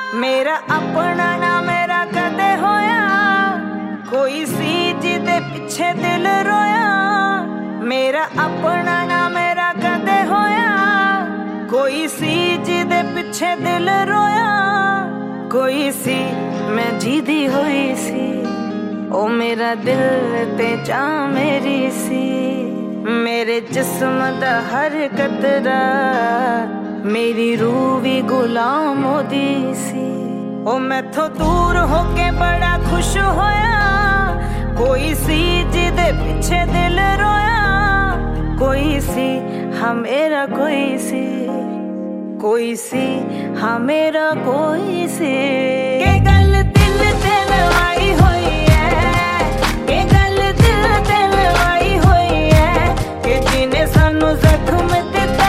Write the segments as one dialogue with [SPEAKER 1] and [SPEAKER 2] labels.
[SPEAKER 1] मेरा अपना ना मेरा कदे होया, कोई सी जिदे पिछे दिल रोया। मेरा अपना ना मेरा कदे होया, कोई सी जिदे पिछे दिल रोया। कोई सी मैं जीदी होई सी, ओ मेरा दिल ते चा मेरी सी। मेरे जिस्म दा हर कतरा मेरी रूह भी गुलाम होदी सी। ओ मैथों दूर होके बड़ा खुश होया, कोई सी जिदे पिछे दिल रोया। कोई सी हाँ मेरा कोई सी, कोई सी हाँ मेरा कोई सी। के गल दिल ते लवाई होई है, के गल दिल ते लवाई होई है। के जिने सानू जख्म दिता,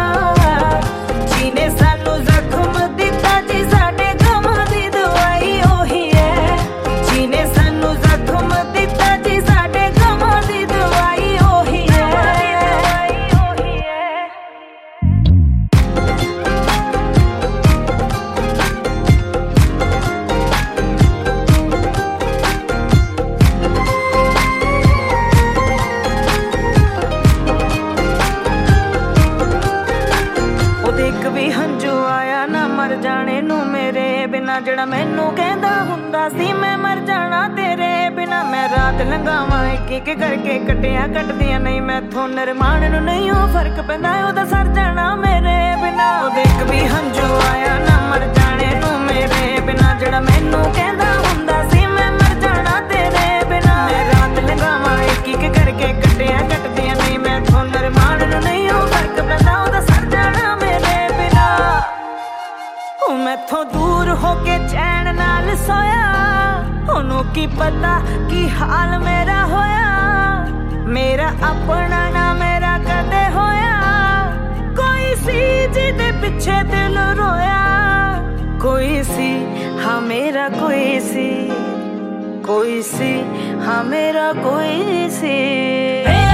[SPEAKER 1] जिने सानू जख्म दिता जी साडे गम दी दवाई ओही है। जिने सानू जख्म दिता जी साडे गम दी दवाई ओही है। भी हंजू आया ना मर जाने नू मेरे बिना, जड़ा मैनू कहंदा हुंदा सी मैं मर जाना तेरे बिना। मैं रात लंघावां एक एक करके कटिया कटदियां नहीं मैथों निरमान नू नहीं हो फर्क पैंदा ओदा सर जाना मेरे बिना। ओ देख भी हंजू आया ना मर जाने नू मेरे बिना, जड़ा मैनू कहंदा हुंदा सी मैं मर जाना तेरे बिना। मैं रात लंघावां एक एक करके कटिया कटदियां नहीं मैथों निरमान नू नहीं हो फर्क पैंदा ओदा सर जाना मेरे। मैथों दूर होके चैन नाल सोया, ओनू की पता की हाल मेरा होया। मेरा अपना ना मेरा कदे होया, कोई सी जिदे पिछे दिल रोया। कोई सी हाँ मेरा कोई सी, कोई सी हाँ मेरा कोई सी।